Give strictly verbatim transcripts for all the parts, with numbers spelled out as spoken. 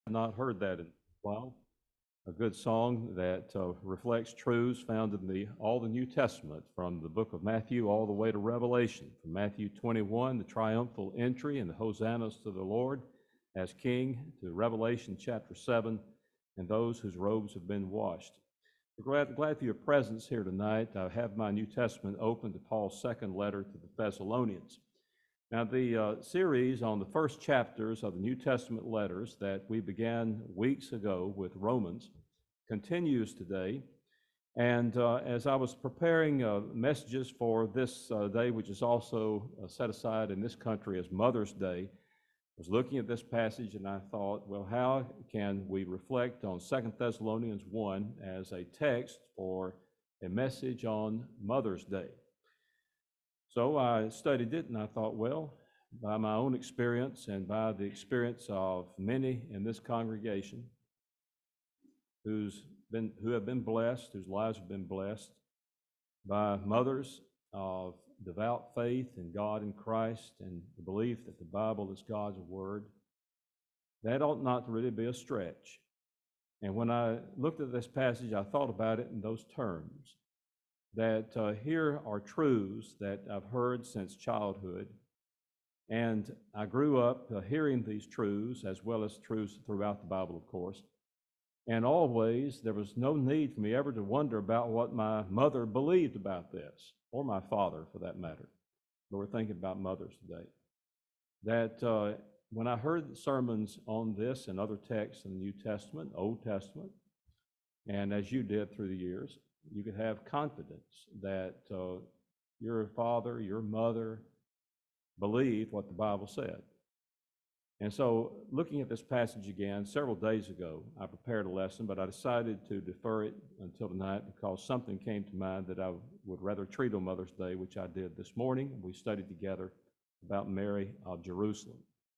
I've not heard that in a while. A good song that uh, reflects truths found in the all the New Testament, from the book of Matthew all the way to Revelation. From Matthew twenty-one, the triumphal entry and the hosannas to the Lord as King, to Revelation chapter seven, and those whose robes have been washed. We're glad, glad for your presence here tonight. I have my New Testament open to Paul's second letter to the Thessalonians. Now, the uh, series on the first chapters of the New Testament letters that we began weeks ago with Romans continues today. And uh, as I was preparing uh, messages for this uh, day, which is also uh, set aside in this country as Mother's Day, I was looking at this passage and I thought, well, how can we reflect on Second Thessalonians one as a text for a message on Mother's Day? So I studied it and I thought, well, by my own experience and by the experience of many in this congregation who's been, who have been blessed, whose lives have been blessed by mothers of devout faith in God and Christ and the belief that the Bible is God's Word, that ought not to really be a stretch. And when I looked at this passage, I thought about it in those terms, that uh, here are truths that I've heard since childhood, and I grew up uh, hearing these truths, as well as truths throughout the Bible, of course, and always there was no need for me ever to wonder about what my mother believed about this, or my father for that matter. But we're thinking about mothers today. That uh, when I heard sermons on this and other texts in the New Testament, Old Testament, and as you did through the years, you could have confidence that uh, your father, your mother believed what the Bible said. And so, looking at this passage again, several days ago, I prepared a lesson, but I decided to defer it until tonight because something came to mind that I would rather treat on Mother's Day, which I did this morning. We studied together about Mary of Jerusalem.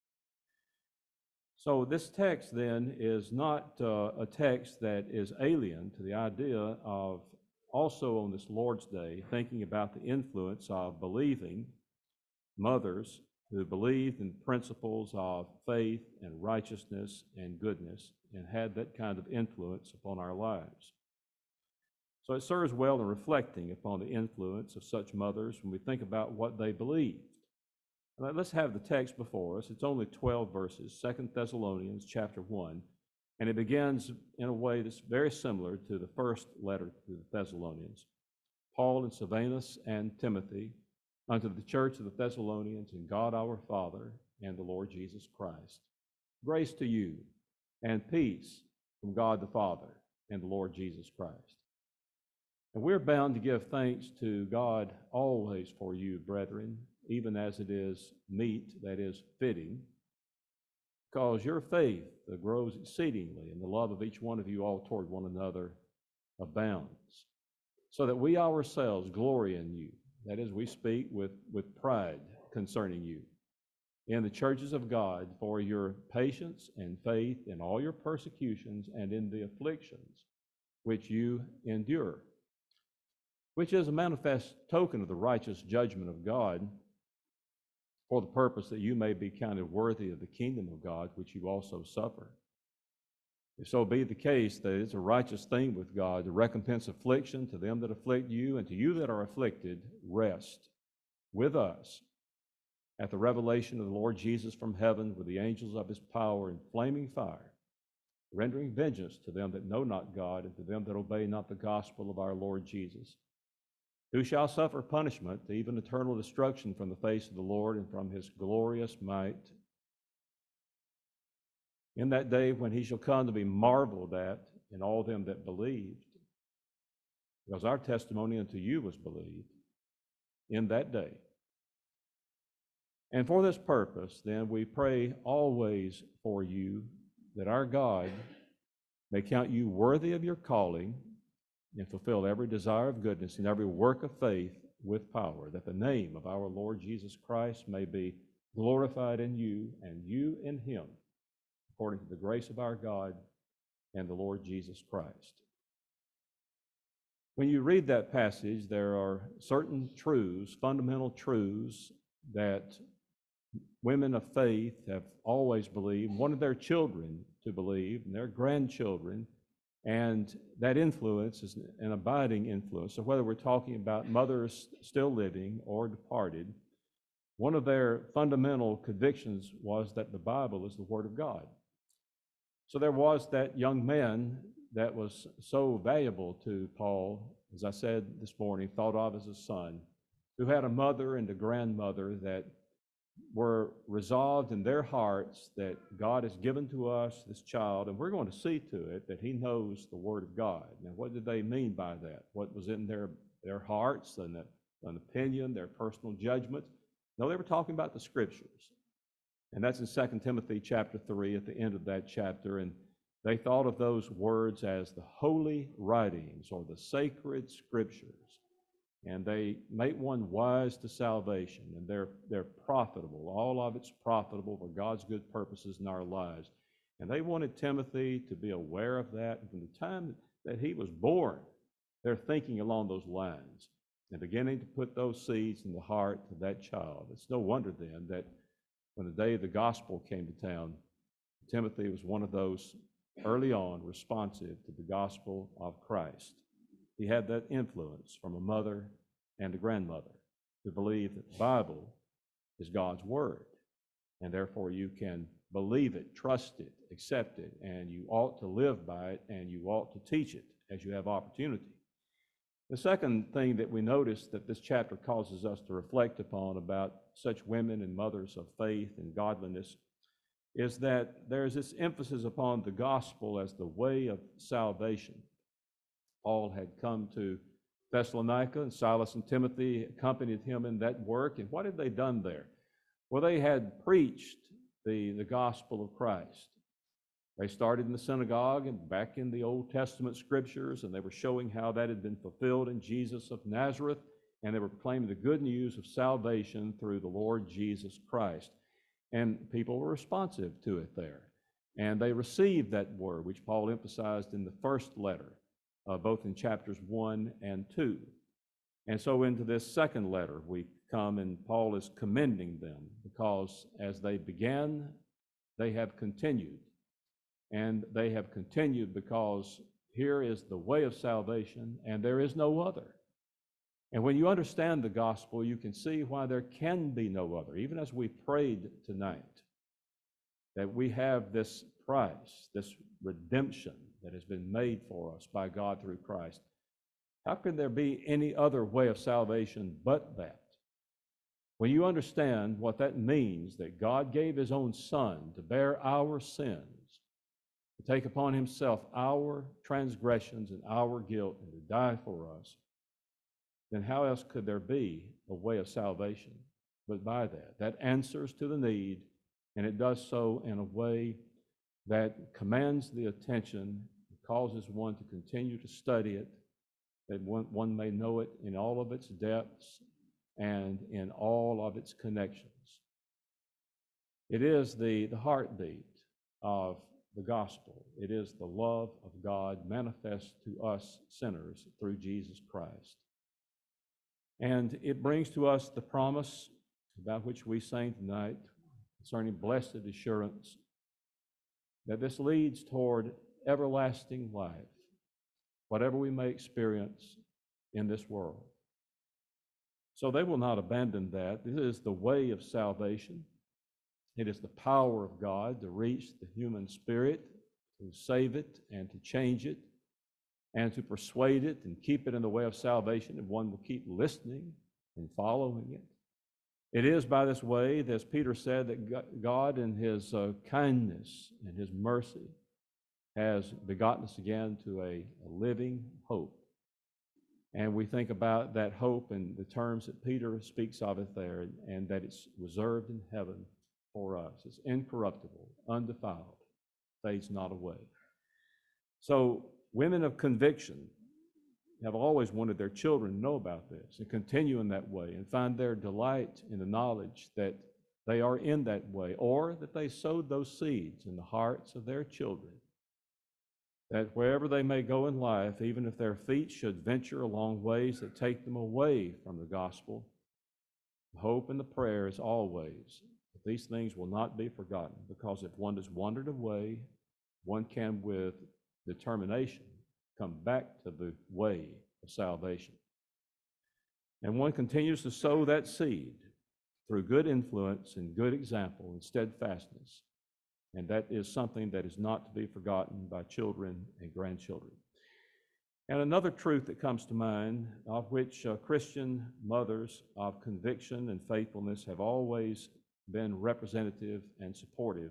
So this text then is not uh, a text that is alien to the idea of also on this Lord's Day thinking about the influence of believing mothers who believed in principles of faith and righteousness and goodness and had that kind of influence upon our lives. So it serves well in reflecting upon the influence of such mothers when we think about what they believed. Let's have the text before us. It's only twelve verses, Second Thessalonians chapter one, and it begins in a way that's very similar to the first letter to the Thessalonians. Paul and Silvanus and Timothy, unto the church of the Thessalonians in God our Father and the Lord Jesus Christ. Grace to you and peace from God the Father and the Lord Jesus Christ. And we're bound to give thanks to God always for you, brethren, even as it is meet, that is fitting, because your faith grows exceedingly, and the love of each one of you all toward one another abounds, so that we ourselves glory in you. That is, we speak with, with pride concerning you in the churches of God for your patience and faith in all your persecutions and in the afflictions which you endure, which is a manifest token of the righteous judgment of God, for the purpose that you may be counted worthy of the kingdom of God, which you also suffer. If so be the case that it's a righteous thing with God to recompense affliction to them that afflict you, and to you that are afflicted, rest with us at the revelation of the Lord Jesus from heaven with the angels of his power in flaming fire, rendering vengeance to them that know not God and to them that obey not the gospel of our Lord Jesus, who shall suffer punishment, even eternal destruction from the face of the Lord and from his glorious might, in that day when he shall come to be marveled at in all them that believed, because our testimony unto you was believed in that day. And for this purpose, then, we pray always for you, that our God may count you worthy of your calling and fulfill every desire of goodness and every work of faith with power, that the name of our Lord Jesus Christ may be glorified in you and you in him, according to the grace of our God and the Lord Jesus Christ. When you read that passage, there are certain truths, fundamental truths, that women of faith have always believed, wanted their children to believe, and their grandchildren, and that influence is an abiding influence. So whether we're talking about mothers still living or departed, one of their fundamental convictions was that the Bible is the Word of God. So there was that young man that was so valuable to Paul, as I said this morning, thought of as a son, who had a mother and a grandmother that were resolved in their hearts that God has given to us this child, and we're going to see to it that he knows the Word of God. Now, what did they mean by that? What was in their, their hearts, and the, an opinion, their personal judgment? No, they were talking about the Scriptures. And that's in Second Timothy chapter three, at the end of that chapter. And they thought of those words as the holy writings or the sacred Scriptures. And they make one wise to salvation, and they're, they're profitable. All of it's profitable for God's good purposes in our lives. And they wanted Timothy to be aware of that. And from the time that he was born, they're thinking along those lines and beginning to put those seeds in the heart of that child. It's no wonder then that when the day of the gospel came to town, Timothy was one of those early on responsive to the gospel of Christ. He had that influence from a mother and a grandmother to believe that the Bible is God's Word, and therefore you can believe it, trust it, accept it, and you ought to live by it, and you ought to teach it as you have opportunity. The second thing that we notice that this chapter causes us to reflect upon about such women and mothers of faith and godliness is that there is this emphasis upon the gospel as the way of salvation. Paul had come to Thessalonica, and Silas and Timothy accompanied him in that work. And what had they done there? Well, they had preached the, the gospel of Christ. They started in the synagogue and back in the Old Testament scriptures, and they were showing how that had been fulfilled in Jesus of Nazareth, and they were proclaiming the good news of salvation through the Lord Jesus Christ. And people were responsive to it there. And they received that word, which Paul emphasized in the first letter. Uh, both in chapters one and two. And so into this second letter we come, and Paul is commending them because as they began, they have continued. And they have continued because here is the way of salvation, and there is no other. And when you understand the gospel, you can see why there can be no other. Even as we prayed tonight, that we have this price, this redemption that has been made for us by God through Christ. How can there be any other way of salvation but that? When you understand what that means, that God gave His own Son to bear our sins, to take upon Himself our transgressions and our guilt, and to die for us, then how else could there be a way of salvation but by that? That answers to the need, and it does so in a way that commands the attention, causes one to continue to study it, that one, one may know it in all of its depths and in all of its connections. It is the, the heartbeat of the gospel. It is the love of God manifest to us sinners through Jesus Christ. And it brings to us the promise about which we sang tonight concerning blessed assurance, that this leads toward everlasting life, whatever we may experience in this world. So they will not abandon that. This is the way of salvation. It is the power of God to reach the human spirit, to save it and to change it, and to persuade it and keep it in the way of salvation, and one will keep listening and following it. It is by this way, as Peter said, that God in His uh, kindness and His mercy has begotten us again to a, a living hope. And we think about that hope in the terms that Peter speaks of it there, and, and that it's reserved in heaven for us. It's incorruptible, undefiled, fades not away. So women of conviction have always wanted their children to know about this and continue in that way and find their delight in the knowledge that they are in that way, or that they sowed those seeds in the hearts of their children, that wherever they may go in life, even if their feet should venture along ways that take them away from the gospel, the hope and the prayer is always that these things will not be forgotten, because if one has wandered away, one can with determination come back to the way of salvation. And one continues to sow that seed through good influence and good example and steadfastness. And that is something that is not to be forgotten by children and grandchildren. And another truth that comes to mind, of which uh, Christian mothers of conviction and faithfulness have always been representative and supportive,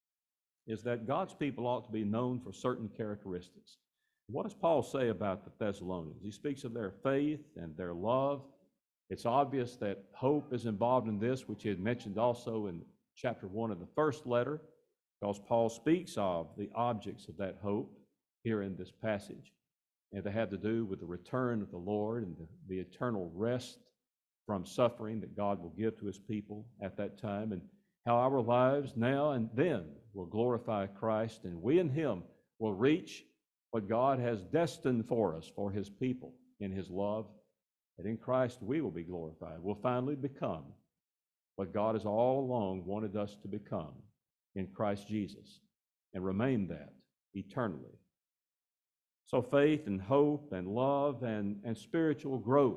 is that God's people ought to be known for certain characteristics. What does Paul say about the Thessalonians? He speaks of their faith and their love. It's obvious that hope is involved in this, which he had mentioned also in chapter one of the first letter, because Paul speaks of the objects of that hope here in this passage. And they have to do with the return of the Lord and the, the eternal rest from suffering that God will give to his people at that time, and how our lives now and then will glorify Christ, and we in him will reach what God has destined for us, for his people in his love, and in Christ we will be glorified. We'll finally become what God has all along wanted us to become in Christ Jesus, and remain that eternally. So faith and hope and love and, and spiritual growth.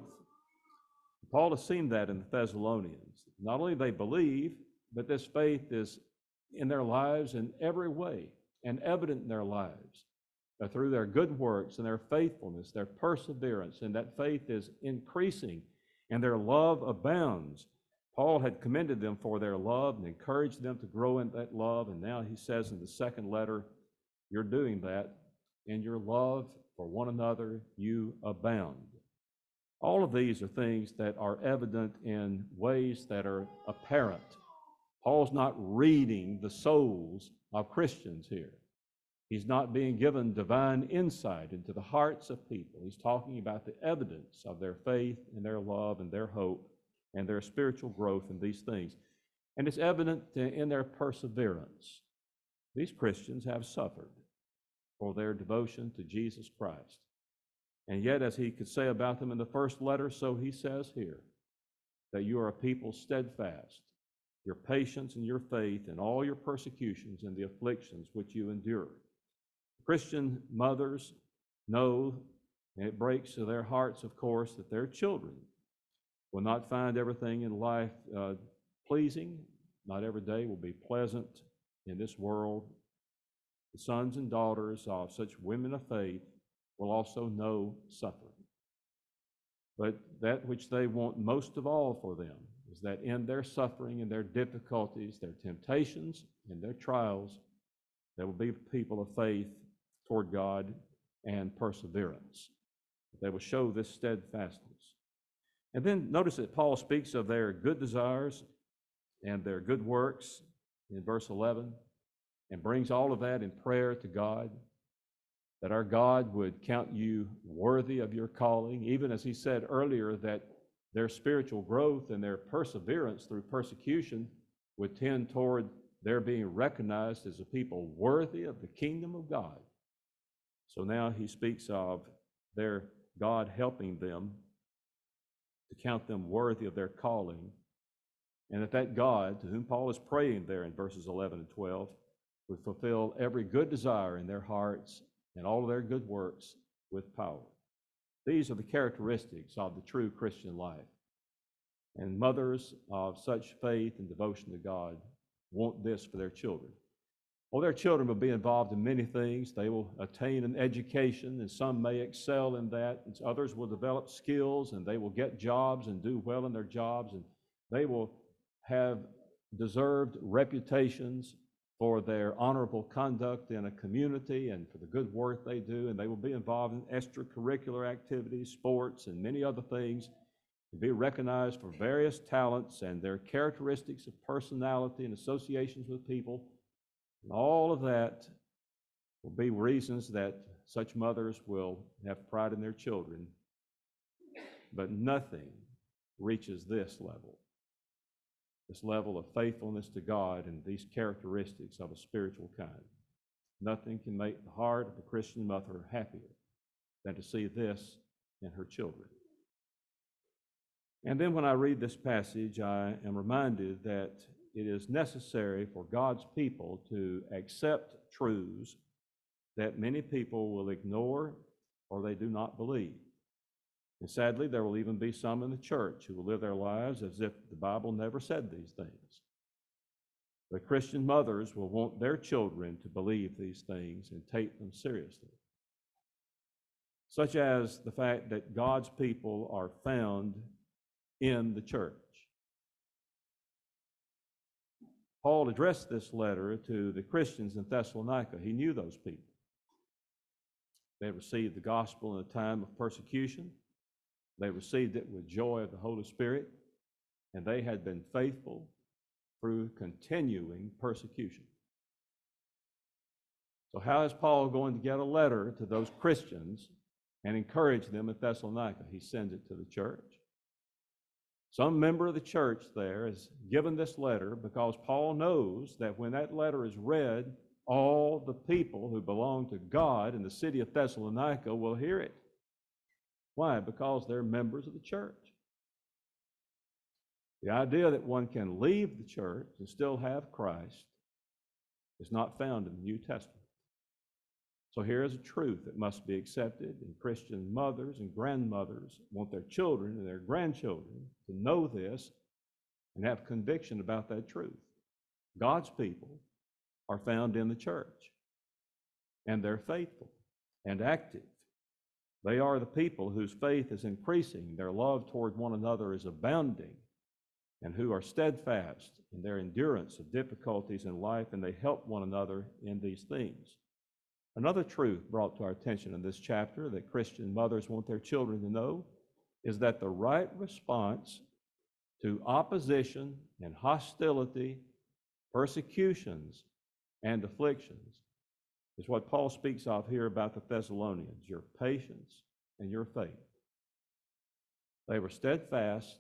Paul has seen that in the Thessalonians. Not only they believe, but this faith is in their lives in every way and evident in their lives. Uh, through their good works and their faithfulness, their perseverance, and that faith is increasing and their love abounds. Paul had commended them for their love and encouraged them to grow in that love, and now he says in the second letter, you're doing that. In your love for one another, you abound. All of these are things that are evident in ways that are apparent. Paul's not reading the souls of Christians here. He's not being given divine insight into the hearts of people. He's talking about the evidence of their faith and their love and their hope and their spiritual growth in these things. And it's evident in their perseverance. These Christians have suffered for their devotion to Jesus Christ. And yet, as he could say about them in the first letter, so he says here, that you are a people steadfast, your patience and your faith in all your persecutions and the afflictions which you endure. Christian mothers know, and it breaks to their hearts, of course, that their children will not find everything in life uh, pleasing. Not every day will be pleasant in this world. The sons and daughters of such women of faith will also know suffering. But that which they want most of all for them is that in their suffering and their difficulties, their temptations and their trials, there will be people of faith toward God and perseverance. They will show this steadfastness. And then notice that Paul speaks of their good desires and their good works in verse eleven, and brings all of that in prayer to God, that our God would count you worthy of your calling, even as he said earlier that their spiritual growth and their perseverance through persecution would tend toward their being recognized as a people worthy of the kingdom of God. So now he speaks of their God helping them to count them worthy of their calling, and that that God, to whom Paul is praying there in verses eleven and twelve, would fulfill every good desire in their hearts and all of their good works with power. These are the characteristics of the true Christian life. And mothers of such faith and devotion to God want this for their children. Well, their children will be involved in many things. They will attain an education, and some may excel in that, and others will develop skills, and they will get jobs and do well in their jobs, and they will have deserved reputations for their honorable conduct in a community and for the good work they do, and they will be involved in extracurricular activities, sports, and many other things, to be recognized for various talents and their characteristics of personality and associations with people. And all of that will be reasons that such mothers will have pride in their children, but nothing reaches this level. This level of faithfulness to God and these characteristics of a spiritual kind. Nothing can make the heart of a Christian mother happier than to see this in her children. And then when I read this passage, I am reminded that it is necessary for God's people to accept truths that many people will ignore or they do not believe. And sadly, there will even be some in the church who will live their lives as if the Bible never said these things. But Christian mothers will want their children to believe these things and take them seriously, such as the fact that God's people are found in the church. Paul addressed this letter to the Christians in Thessalonica. He knew those people. They received the gospel in a time of persecution. They received it with joy of the Holy Spirit, and they had been faithful through continuing persecution. So how is Paul going to get a letter to those Christians and encourage them at Thessalonica? He sends it to the church. Some member of the church there is given this letter because Paul knows that when that letter is read, all the people who belong to God in the city of Thessalonica will hear it. Why? Because they're members of the church. The idea that one can leave the church and still have Christ is not found in the New Testament. So here is a truth that must be accepted, and Christian mothers and grandmothers want their children and their grandchildren to know this and have conviction about that truth. God's people are found in the church, and they're faithful and active. They are the people whose faith is increasing, their love toward one another is abounding, and who are steadfast in their endurance of difficulties in life, and they help one another in these things. Another truth brought to our attention in this chapter that Christian mothers want their children to know is that the right response to opposition and hostility, persecutions, and afflictions is what Paul speaks of here about the Thessalonians, your patience and your faith. They were steadfast,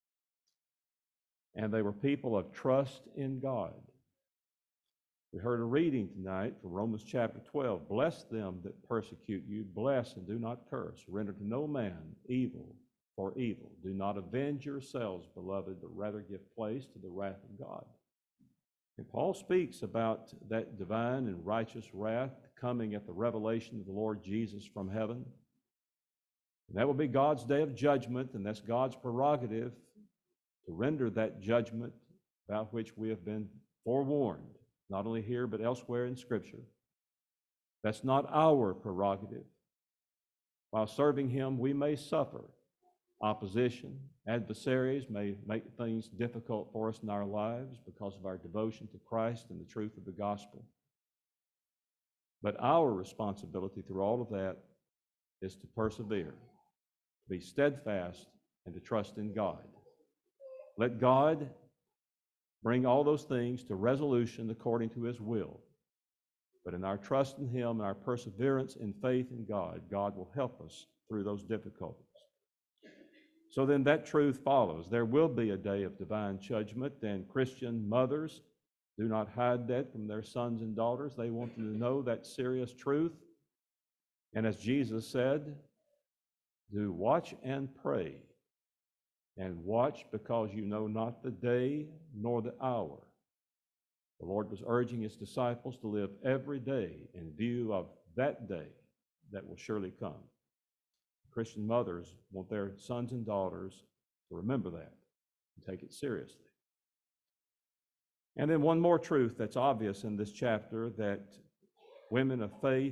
and they were people of trust in God. We heard a reading tonight from Romans chapter twelve. Bless them that persecute you, bless and do not curse. Render to no man evil for evil. Do not avenge yourselves, beloved, but rather give place to the wrath of God. And Paul speaks about that divine and righteous wrath coming at the revelation of the Lord Jesus from heaven. And that will be God's day of judgment, and that's God's prerogative to render that judgment about which we have been forewarned, not only here but elsewhere in Scripture. That's not our prerogative. While serving Him, we may suffer opposition. Adversaries may make things difficult for us in our lives because of our devotion to Christ and the truth of the gospel. But our responsibility through all of that is to persevere, to be steadfast, and to trust in God. Let God bring all those things to resolution according to His will. But in our trust in Him and our perseverance in faith in God, God will help us through those difficulties. So then that truth follows. There will be a day of divine judgment, and Christian mothers do not hide that from their sons and daughters. They want them to know that serious truth. And as Jesus said, do watch and pray. And watch because you know not the day nor the hour. The Lord was urging His disciples to live every day in view of that day that will surely come. Christian mothers want their sons and daughters to remember that and take it seriously. And then one more truth that's obvious in this chapter that women of faith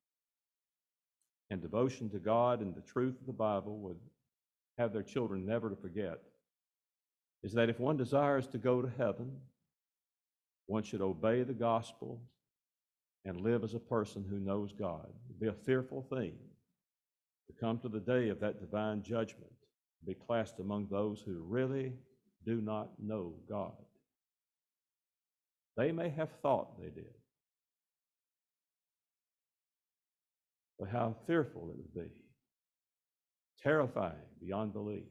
and devotion to God and the truth of the Bible would have their children never to forget is that if one desires to go to heaven, one should obey the gospel and live as a person who knows God. It would be a fearful thing to come to the day of that divine judgment, be classed among those who really do not know God. They may have thought they did, but how fearful it would be, terrifying beyond belief,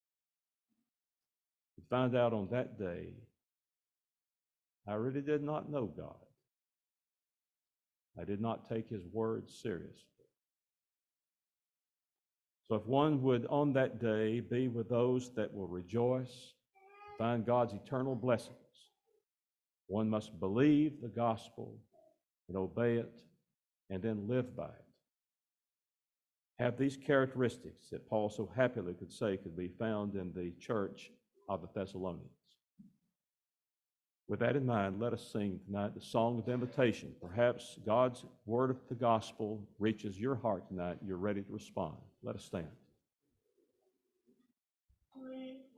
to find out on that day, I really did not know God. I did not take His word seriously. So if one would on that day be with those that will rejoice, find God's eternal blessings, One must believe the gospel and obey it and then live by it. Have these characteristics that Paul so happily could say could be found in the church of the Thessalonians. With that in mind, let us sing tonight the song of invitation. Perhaps God's word of the gospel reaches your heart tonight. You're ready to respond. Let us stand. We